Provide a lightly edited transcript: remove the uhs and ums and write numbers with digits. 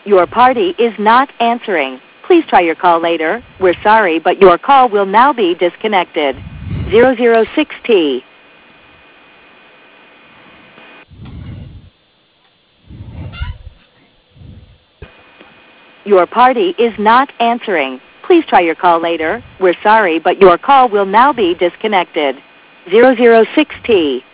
Your party is not answering. Please try your call later. We're sorry, but your call will now be disconnected. 006T. Your party is not answering. Please try your call later. We're sorry, but your call will now be disconnected. 006T.